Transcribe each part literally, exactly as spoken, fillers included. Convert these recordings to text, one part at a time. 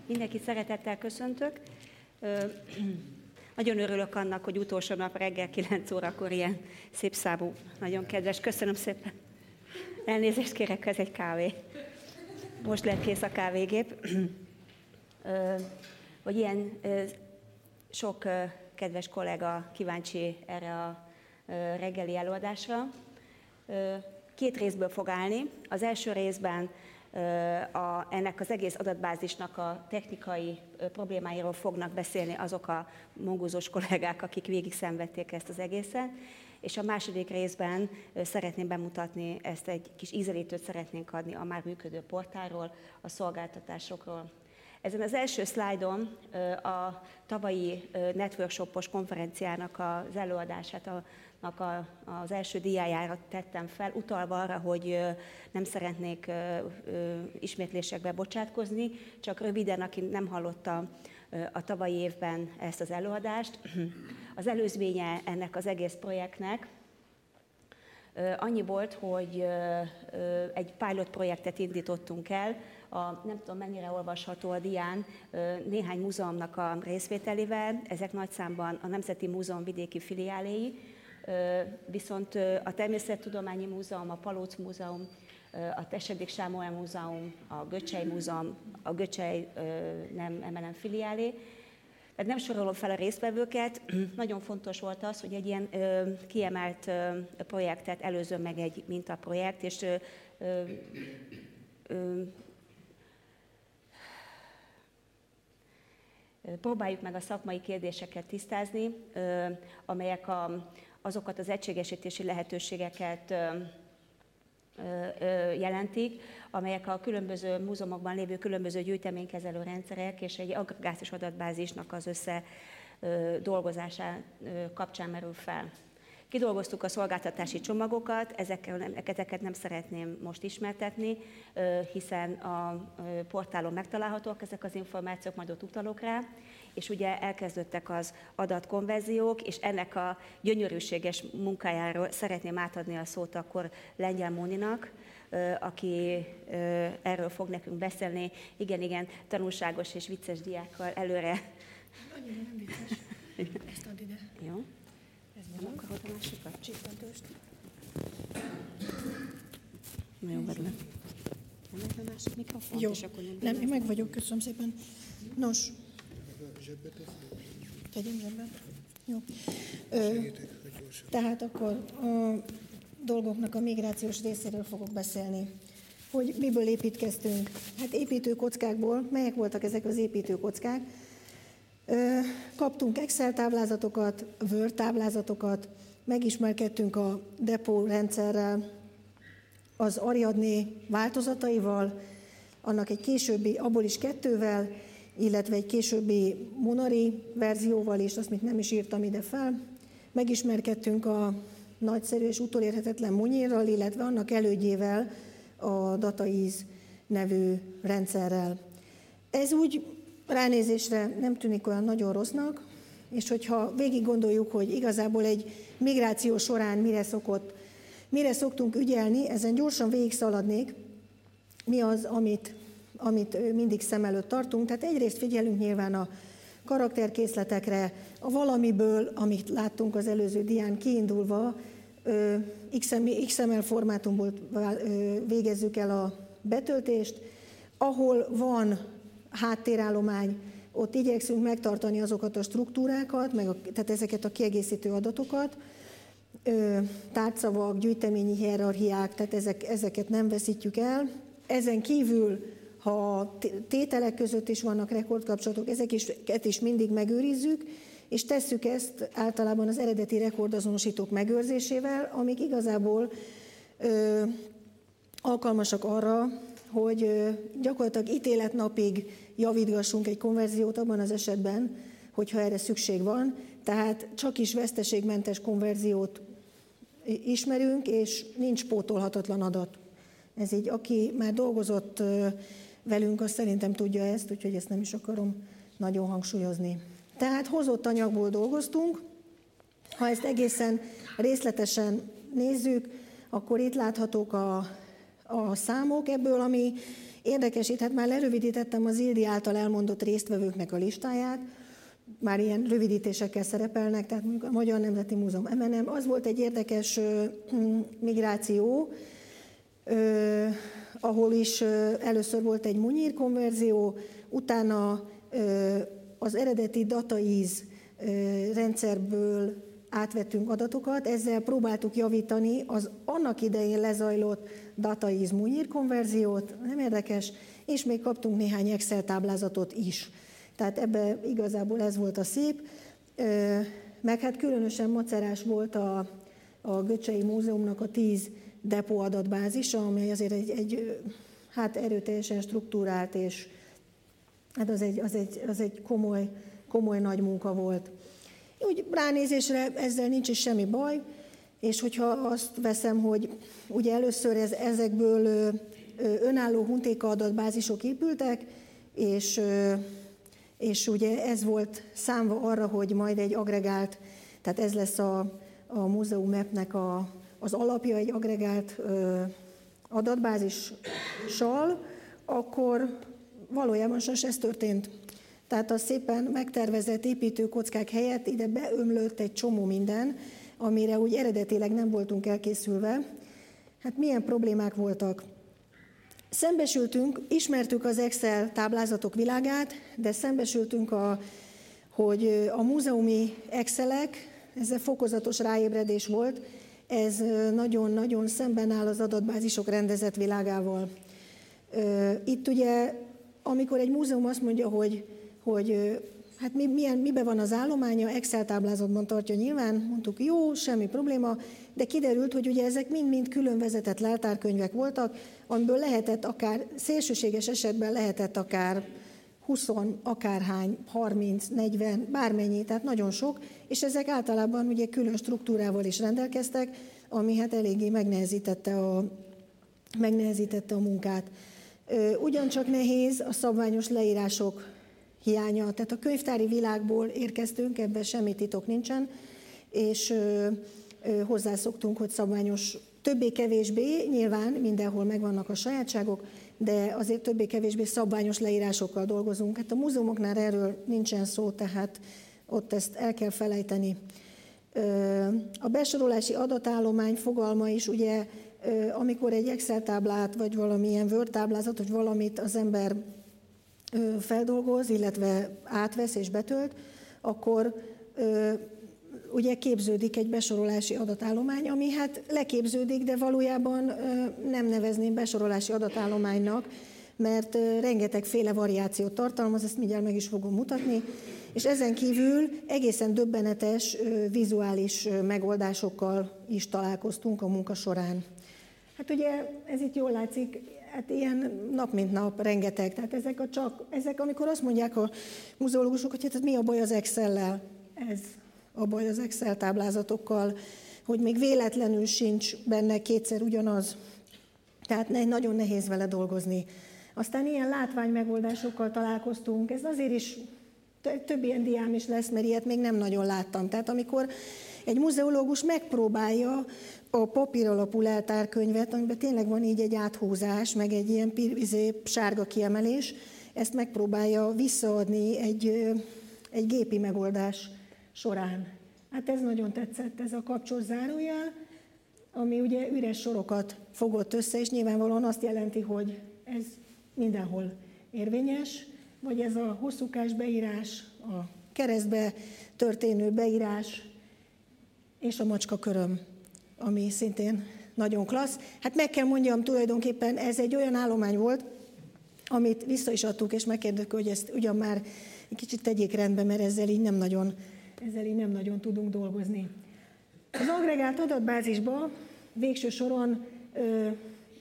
Mindenkit szeretettel köszöntök. Nagyon örülök annak, hogy utolsó nap reggel kilenc órakor ilyen szép számú, nagyon kedves. Köszönöm szépen. Elnézést kérek, ez egy kávé. Most lett kész a kávégép. Hogy ilyen sok kedves kollega kíváncsi erre a reggeli előadásra. Két részből fog állni. Az első részben a, ennek az egész adatbázisnak a technikai problémáiról fognak beszélni azok a mongózós kollégák, akik végig szenvedték ezt az egészet. És a második részben szeretném bemutatni, ezt egy kis ízelítőt szeretnénk adni a már működő portálról, a szolgáltatásokról. Ezen az első szlájdon a tavalyi networkshopos konferenciának az előadását, az első diájára tettem fel, utalva arra, hogy nem szeretnék ismétlésekbe bocsátkozni, csak röviden, aki nem hallotta a tavalyi évben ezt az előadást. Az előzménye ennek az egész projektnek annyi volt, hogy egy pilot projektet indítottunk el, a, nem tudom mennyire olvasható a dián, néhány múzeumnak a részvételével, ezek nagy számban a Nemzeti Múzeum vidéki filiáléi, viszont a Természettudományi Múzeum, a Palóc Múzeum, a Tessedik Sámuel Múzeum, a Göcsej Múzeum, a Göcsej nem em el em filiálé. Tehát nem sorolom fel a résztvevőket, nagyon fontos volt az, hogy egy ilyen ö, kiemelt ö, projektet előzön meg egy mintaprojekt, és ö, ö, ö, próbáljuk meg a szakmai kérdéseket tisztázni, ö, amelyek a, azokat az egységesítési lehetőségeket ö, jelentik, amelyek a különböző múzeumokban lévő különböző gyűjteménykezelő rendszerek és egy agregációs adatbázisnak az összedolgozásá kapcsán merül fel. Kidolgoztuk a szolgáltatási csomagokat, ezeket nem szeretném most ismertetni, hiszen a portálon megtalálhatók ezek az információk, majd ott utalok rá, és ugye elkezdődtek az adatkonverziók, és ennek a gyönyörűséges munkájáról szeretném átadni a szót akkor Lengyel Móninak, aki erről fog nekünk beszélni. Igen, igen, tanulságos és vicces diákkal előre. Annyira nem vicces. Ezt add ide. Jó. Nem akarod a másikat? Csipantőst. Nagyon örülök. Nem ez a másik mikrofon? Jó, nem, én meg vagyok, köszönöm szépen. Nos. Tegyem zsebbe. Jó. Ö, tehát akkor a dolgoknak a migrációs részéről fogok beszélni. Hogy miből építkeztünk? Hát építőkockákból. Melyek voltak ezek az építőkockák? Ö, kaptunk Excel táblázatokat, Word táblázatokat, megismerkedtünk a depó rendszerrel, az Ariadné változataival, annak egy későbbi, abból is kettővel, illetve egy későbbi Monari verzióval is, azt még nem is írtam ide fel. Megismerkedtünk a nagyszerű és utolérhetetlen Monyérral, illetve annak elődjével, a DataEase nevű rendszerrel. Ez úgy ránézésre nem tűnik olyan nagyon rossznak, és hogyha végig gondoljuk, hogy igazából egy migráció során mire szokott, mire szoktunk ügyelni, ezen gyorsan végig szaladnék, mi az, amit, amit mindig szem előtt tartunk. Tehát egyrészt figyelünk nyilván a karakterkészletekre, a valamiből, amit láttunk az előző dián kiindulva, iksz em el formátumból végezzük el a betöltést, ahol van háttérállomány, ott igyekszünk megtartani azokat a struktúrákat, meg a, tehát ezeket a kiegészítő adatokat, tárcavak, gyűjteményi hierarchiák, tehát ezek, ezeket nem veszítjük el. Ezen kívül, ha tételek között is vannak rekordkapcsolatok, ezeket is mindig megőrizzük, és tesszük ezt általában az eredeti rekordazonosítók megőrzésével, amik igazából ö, alkalmasak arra, hogy ö, gyakorlatilag ítéletnapig javítgassunk egy konverziót abban az esetben, hogyha erre szükség van. Tehát csak is veszteségmentes konverziót ismerünk, és nincs pótolhatatlan adat. Ez így, aki már dolgozott ö, velünk, azt szerintem tudja ezt, úgyhogy ezt nem is akarom nagyon hangsúlyozni. Tehát hozott anyagból dolgoztunk, ha ezt egészen részletesen nézzük, akkor itt láthatók a, a számok ebből, ami Érdekes, itt hát már lerövidítettem az Ildi által elmondott résztvevőknek a listáját, már ilyen rövidítésekkel szerepelnek, tehát mondjuk a Magyar Nemzeti Múzeum em en em, az volt egy érdekes ö, migráció, ö, ahol is ö, először volt egy Munyír konverzió, utána ö, az eredeti dataíz ö, rendszerből átvettünk adatokat, ezzel próbáltuk javítani az annak idején lezajlott dataíz Munyír konverziót, nem érdekes, és még kaptunk néhány Excel táblázatot is. Tehát ebbe igazából ez volt a szép, meg hát különösen macerás volt a, a Göccsei Múzeumnak a tíz depó adatbázisa, amely azért egy, egy hát erőteljesen struktúrált, és hát az egy, az egy, az egy komoly, komoly nagy munka volt. Úgy ránézésre ezzel nincs is semmi baj, és hogyha azt veszem, hogy ugye először ez, ezekből önálló huntéka adatbázisok épültek, és és ugye ez volt számva arra, hogy majd egy agregált, tehát ez lesz a, a Múzeum Mapnek a, az alapja, egy agregált ö, adatbázissal, akkor valójában sajnos ez történt. Tehát a szépen megtervezett építőkockák helyett ide beömlött egy csomó minden, amire úgy eredetileg nem voltunk elkészülve. Hát milyen problémák voltak? Szembesültünk, ismertük az Excel táblázatok világát, de szembesültünk, a, hogy a múzeumi Excelek, ez a fokozatos ráébredés volt, ez nagyon-nagyon szemben áll az adatbázisok rendezett világával. Itt ugye, amikor egy múzeum azt mondja, hogy, hogy hát mi, milyen, miben van az állománya, Excel táblázatban tartja nyilván, mondtuk jó, semmi probléma, de kiderült, hogy ugye ezek mind-mind külön vezetett leltárkönyvek voltak, amiből lehetett akár, szélsőséges esetben lehetett akár húsz, akárhány, harminc, negyven, bármennyi, tehát nagyon sok, és ezek általában ugye külön struktúrával is rendelkeztek, ami hát eléggé megnehezítette a, megnehezítette a munkát. Ugyancsak nehéz a szabványos leírások hiánya, tehát a könyvtári világból érkeztünk, ebben semmi titok nincsen, és ö, ö, hozzászoktunk, hogy szabványos, többé-kevésbé, nyilván mindenhol megvannak a sajátságok, de azért többé-kevésbé szabványos leírásokkal dolgozunk. Hát a múzeumoknál erről nincsen szó, tehát ott ezt el kell felejteni. Ö, a besorolási adatállomány fogalma is, ugye, ö, amikor egy Excel táblát, vagy valamilyen Word táblázat, vagy valamit az ember feldolgoz, illetve átvesz és betölt, akkor ö, ugye képződik egy besorolási adatállomány, ami hát leképződik, de valójában ö, nem nevezném besorolási adatállománynak, mert ö, rengetegféle variációt tartalmaz, ezt mindjárt meg is fogom mutatni, és ezen kívül egészen döbbenetes ö, vizuális ö, megoldásokkal is találkoztunk a munka során. Hát ugye ez itt jól látszik, hát ilyen nap mint nap, rengeteg. Tehát ezek a csak, ezek, amikor azt mondják a muzeológusok, hogy hát mi a baj az Excel-lel, ez a baj az Excel táblázatokkal, hogy még véletlenül sincs benne kétszer ugyanaz. Tehát nagyon nehéz vele dolgozni. Aztán ilyen látványmegoldásokkal találkoztunk, ez azért is, több ilyen diám is lesz, mert ilyet még nem nagyon láttam. Tehát amikor egy muzeológus megpróbálja a papír alapú leltárkönyvet, amiben tényleg van így egy áthúzás, meg egy ilyen izé, sárga kiemelés, ezt megpróbálja visszaadni egy, egy gépi megoldás során. Hát ez nagyon tetszett, ez a kapcsos zárójel, ami ugye üres sorokat fogott össze, és nyilvánvalóan azt jelenti, hogy ez mindenhol érvényes, vagy ez a hosszúkás beírás, a keresztbe történő beírás, és a macskaköröm, ami szintén nagyon klassz. Hát meg kell mondjam, tulajdonképpen ez egy olyan állomány volt, amit vissza is adtuk, és megkérdeztük, hogy ezt ugyan már egy kicsit tegyék rendbe, mert ezzel így nem nagyon, ezzel így nem nagyon tudunk dolgozni. Az agregált adatbázisba végső soron ö,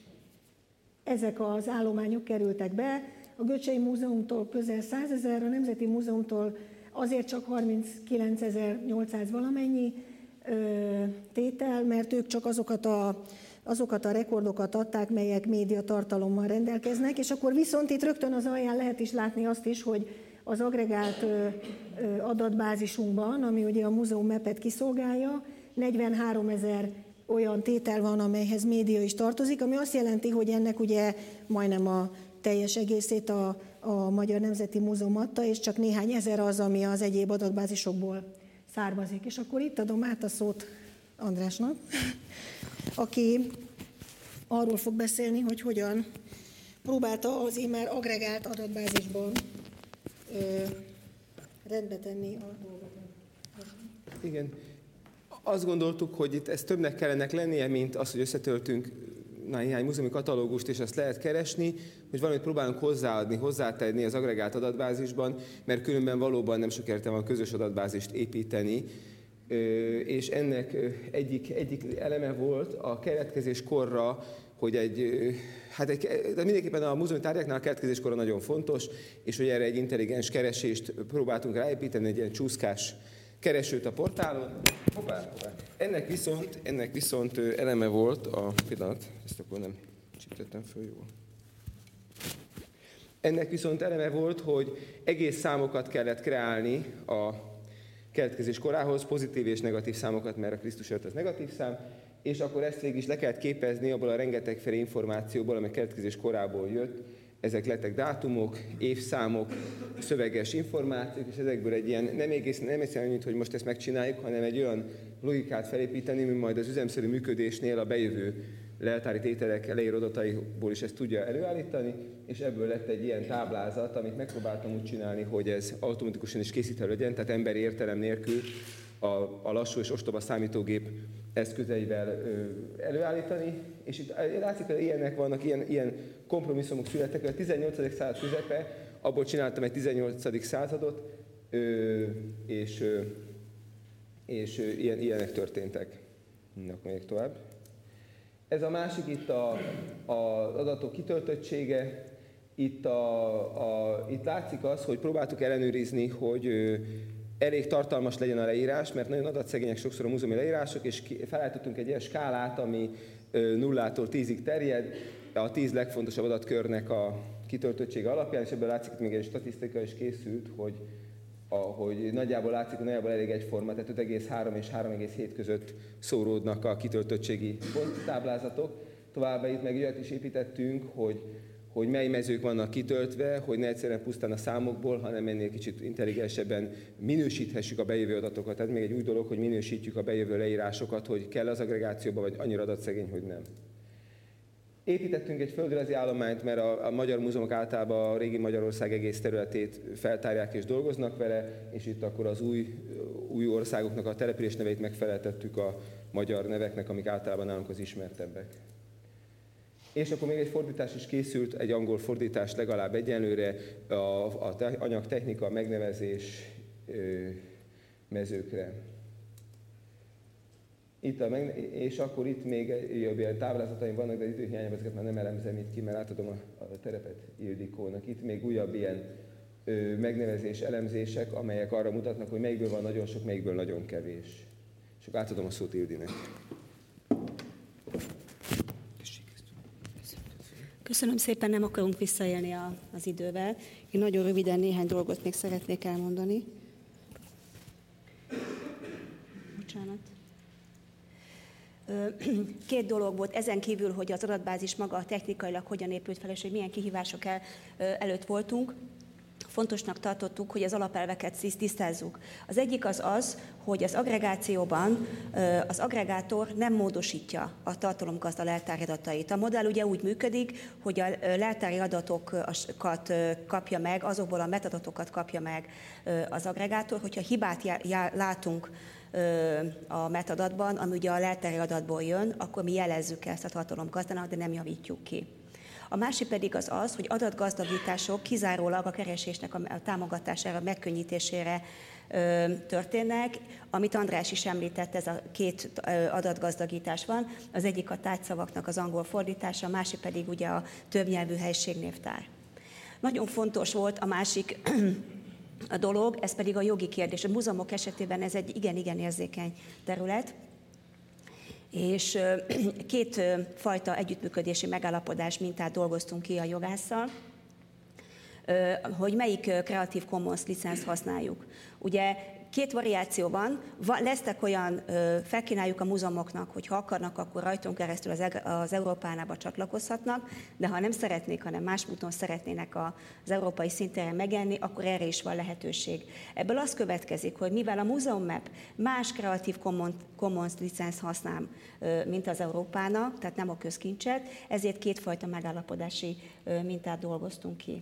ezek az állományok kerültek be. A Göccsei Múzeumtól közel százezer, a Nemzeti Múzeumtól azért csak harminckilencezer-nyolcszáz valamennyi ö, tétel, mert ők csak azokat a, azokat a rekordokat adták, melyek média tartalommal rendelkeznek, és akkor viszont itt rögtön az alján lehet is látni azt is, hogy az agregált ö, ö, adatbázisunkban, ami ugye a Múzeum Mapet kiszolgálja, negyvenháromezer olyan tétel van, amelyhez média is tartozik, ami azt jelenti, hogy ennek ugye majdnem a teljes egészét a, a Magyar Nemzeti Múzeum adta, és csak néhány ezer az, ami az egyéb adatbázisokból származik. És akkor itt adom át a szót Andrásnak, aki arról fog beszélni, hogy hogyan próbálta az immár agregált adatbázisban ö, rendbe tenni a dolgokat. Igen. Azt gondoltuk, hogy itt ez többnek kellene lennie, mint az, hogy összetöltünk néhány múzeumi katalógust, és azt lehet keresni, hogy valamit próbálunk hozzáadni, hozzátenni az agregált adatbázisban, mert különben valóban nem sok értelme a közös adatbázist építeni, és ennek egyik, egyik eleme volt a keletkezés korra, hogy egy, hát egy, de mindenképpen a múzeumi tárgyaknál a keletkezés korra nagyon fontos, és hogy erre egy intelligens keresést próbáltunk ráépíteni, egy ilyen csúszkás keresőt a portálon. Hoppá, hoppá. Ennek viszont, ennek viszont eleme volt a pillanat, ezt akkor nem csíptettem föl jól. Ennek viszont eleme volt, hogy egész számokat kellett kreálni a keletkezés korához, pozitív és negatív számokat, mert a Krisztus előtt az negatív szám, és akkor ezt végig is le kellett képezni abból a rengetegféle információból, amely keletkezés korából jött. Ezek lettek dátumok, évszámok, szöveges információk, és ezekből egy ilyen, nem egészen, nem egészen annyit, hogy most ezt megcsináljuk, hanem egy olyan logikát felépíteni, mint majd az üzemszerű működésnél a bejövő leltári tételek leíró adataiból is ezt tudja előállítani, és ebből lett egy ilyen táblázat, amit megpróbáltam úgy csinálni, hogy ez automatikusan is készíthető legyen, tehát emberi értelem nélkül a, a lassú és ostoba számítógép eszközeivel ö, előállítani, és itt látszik, hogy ilyenek vannak, ilyen, ilyen kompromisszumok születtek, a tizennyolcadik század közepe, abból csináltam egy tizennyolcadik századot, ö, és, ö, és ö, ilyen, ilyenek történtek. Na, megyek tovább. Ez a másik itt a, a, az adatok kitöltöttsége. Itt, a, a, itt látszik az, hogy próbáltuk ellenőrizni, hogy ö, elég tartalmas legyen a leírás, mert nagyon adatszegények sokszor a múzeumi leírások, és felállítottunk egy ilyen skálát, ami nullától tízig terjed, a tíz legfontosabb adatkörnek a kitöltöttsége alapján, és ebből látszik, hogy még egy statisztika is készült, hogy, hogy nagyjából látszik, hogy nagyjából elég egyforma, tehát öt egész három és három egész hét között szóródnak a kitöltöttségi ponttáblázatok. Továbbá itt meg olyat is építettünk, hogy hogy mely mezők vannak kitöltve, hogy ne egyszerűen pusztán a számokból, hanem ennél kicsit intelligensebben minősíthessük a bejövő adatokat. Tehát még egy új dolog, hogy minősítjük a bejövő leírásokat, hogy kell az agregációba, vagy annyira adatszegény, hogy nem. Építettünk egy földrajzi állományt, mert a, a magyar múzeumok általában a régi Magyarország egész területét feltárják és dolgoznak vele, és itt akkor az új, új országoknak a település neveit megfeleltettük a magyar neveknek, amik általában nálunk az ismertebbek. És akkor még egy fordítás is készült, egy angol fordítás legalább egyenlőre a, a te, anyagtechnika, a megnevezés ö, mezőkre. Itt a meg, és akkor itt még ilyen táblázataim vannak, de időhiányban ezeket már nem elemzem itt ki, mert átadom a, a terepet Ildikónak. Itt még újabb ilyen ö, megnevezés elemzések, amelyek arra mutatnak, hogy melyikből van nagyon sok, melyikből nagyon kevés. És akkor átadom a szót Ildinek. Köszönöm szépen, nem akarunk visszaélni a, az idővel. Én nagyon röviden néhány dolgot még szeretnék elmondani. Bocsánat. Két dolog volt, ezen kívül, hogy az adatbázis maga technikailag hogyan épült fel, és hogy milyen kihívások el, előtt voltunk. Fontosnak tartottuk, hogy az alapelveket tisztázzuk. Az egyik az az, hogy az agregációban az agregátor nem módosítja a tartalomgazda leltári adatait. A modell ugye úgy működik, hogy a leltári adatokat kapja meg, azokból a metadatokat kapja meg az agregátor, hogyha hibát látunk a metadatban, ami ugye a leltári adatból jön, akkor mi jelezzük ezt a tartalomgazdának, de nem javítjuk ki. A másik pedig az az, hogy adatgazdagítások kizárólag a keresésnek a támogatására, megkönnyítésére ö, történnek. Amit András is említett, ez a két adatgazdagítás van. Az egyik a tárgyszavaknak az angol fordítása, a másik pedig ugye a többnyelvű helységnévtár. Nagyon fontos volt a másik a dolog, ez pedig a jogi kérdés. A múzeumok esetében ez egy igen-igen érzékeny terület, és két fajta együttműködési megállapodás mintát dolgoztunk ki a jogásszal, hogy melyik Creative Commons licenszt használjuk. Ugye két variáció van, Va, lesznek olyan, ö, felkínáljuk a múzeumoknak, hogy ha akarnak, akkor rajtunk keresztül az, az Európánába csatlakozhatnak, de ha nem szeretnék, hanem más úton szeretnének az európai szintéren megenni, akkor erre is van lehetőség. Ebből az következik, hogy mivel a Museum Map más Creative Commons licensz használ, mint az Európána, tehát nem a közkincset, ezért kétfajta megállapodási mintát dolgoztunk ki.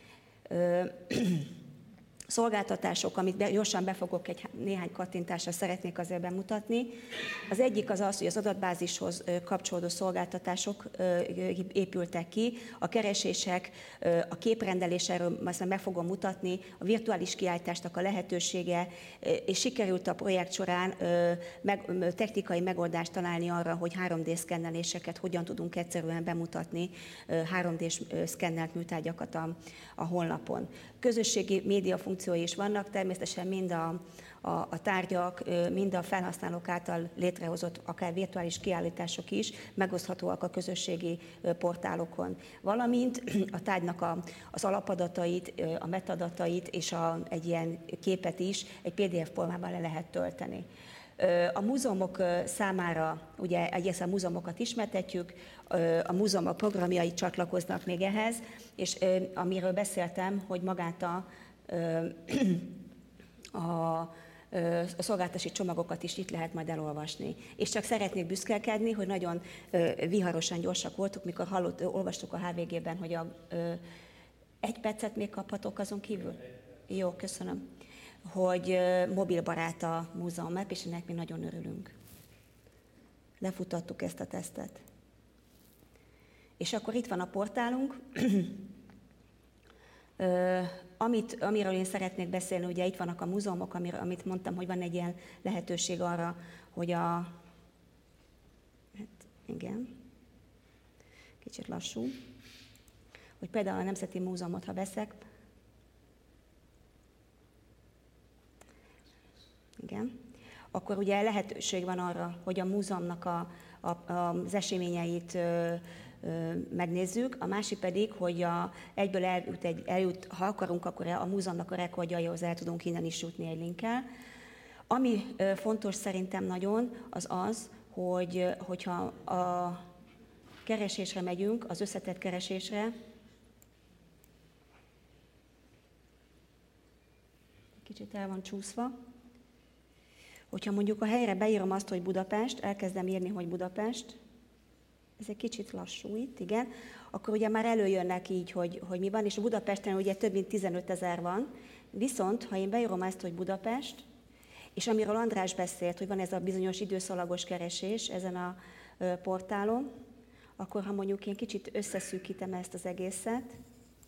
Szolgáltatások, amit gyorsan befogok egy néhány kattintásra szeretnék azért bemutatni. Az egyik az az, hogy az adatbázishoz kapcsolódó szolgáltatások épültek ki, a keresések, a képrendelés, erről aztán be fogom mutatni, a virtuális kiállításnak a lehetősége, és sikerült a projekt során meg, technikai megoldást találni arra, hogy három dé szkenneléseket hogyan tudunk egyszerűen bemutatni, három dés szkennelt műtárgyakat a, a honlapon. Közösségi média funkciói is vannak, természetesen mind a, a, a tárgyak, mind a felhasználók által létrehozott akár virtuális kiállítások is megoszthatóak a közösségi portálokon. Valamint a tárgynak a, az alapadatait, a metadatait és a, egy ilyen képet is egy pé dé ef formában le lehet tölteni. A múzeumok számára, ugye egyrészt a múzeumokat ismertetjük, a múzeumok programjai csatlakoznak még ehhez, és amiről beszéltem, hogy magát a, a, a szolgáltatási csomagokat is itt lehet majd elolvasni. És csak szeretnék büszkelkedni, hogy nagyon viharosan gyorsak voltunk, mikor hallott, olvastuk a há vé gében, hogy a, egy percet még kaphatok azon kívül? Jó, köszönöm. Hogy mobilbarát a Museum Map, és ennek mi nagyon örülünk. Lefutattuk ezt a tesztet. És akkor itt van a portálunk. Amit, amiről én szeretnék beszélni, ugye itt vannak a múzeumok, amiről, amit mondtam, hogy van egy ilyen lehetőség arra, hogy a... Hát igen, kicsit lassú. Hogy például a Nemzeti Múzeumot, ha veszek, igen, akkor ugye lehetőség van arra, hogy a múzeumnak a, a, az eseményeit ö, ö, megnézzük, a másik pedig, hogy a, egyből eljut, egy, eljut, ha akarunk, akkor a múzeumnak a rekordjaihoz el tudunk innen is jutni egy linkkel. Ami ö, fontos szerintem nagyon, az az, hogy hogyha a keresésre megyünk, az összetett keresésre, kicsit el van csúszva, hogyha mondjuk a helyre beírom azt, hogy Budapest, elkezdem írni, hogy Budapest, ez egy kicsit lassú itt, igen, akkor ugye már előjönnek így, hogy, hogy mi van, és Budapesten ugye több mint tizenöt ezer van, viszont ha én beírom ezt, hogy Budapest, és amiről András beszélt, hogy van ez a bizonyos időszalagos keresés ezen a portálon, akkor ha mondjuk én kicsit összeszűkítem ezt az egészet,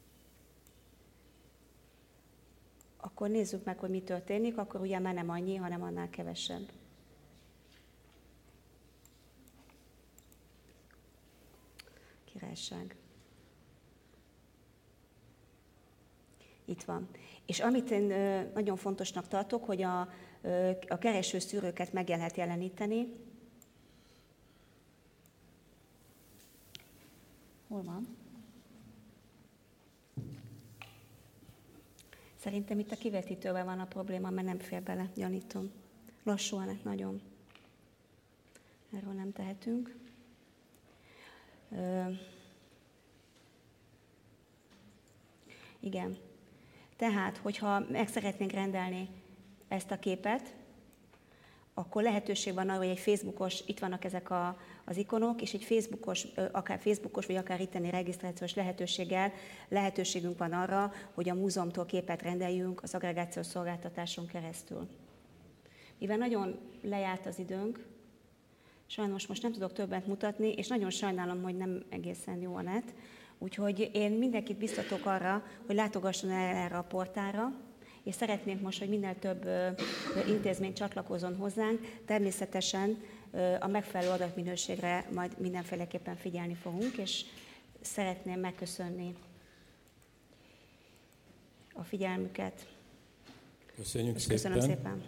akkor nézzük meg, hogy mi történik, akkor ugye már nem annyi, hanem annál kevesebb. Királyság. Itt van. És amit én nagyon fontosnak tartok, hogy a, a kereső szűrőket meg lehet jeleníteni. Hol van? Szerintem itt a kivetítővel van a probléma, mert nem fér bele, gyanítom. Lassúan, nagyon. Erről nem tehetünk. Ö... Igen. Tehát, hogyha meg szeretnénk rendelni ezt a képet, akkor lehetőség van arra, hogy egy Facebookos, itt vannak ezek a, az ikonok, és egy Facebookos, akár Facebookos, vagy akár itteni regisztrációs lehetőséggel lehetőségünk van arra, hogy a múzeumtól képet rendeljünk az agregációs szolgáltatáson keresztül. Mivel nagyon lejárt az időnk, sajnos most nem tudok többet mutatni, és nagyon sajnálom, hogy nem egészen jó a net, úgyhogy én mindenkit biztatok arra, hogy látogasson el erre a portálra, és szeretnénk most, hogy minél több intézmény csatlakozzon hozzánk. Természetesen a megfelelő adatminőségre majd mindenféleképpen figyelni fogunk, és szeretném megköszönni a figyelmüket. Köszönjük és szépen. Köszönöm szépen.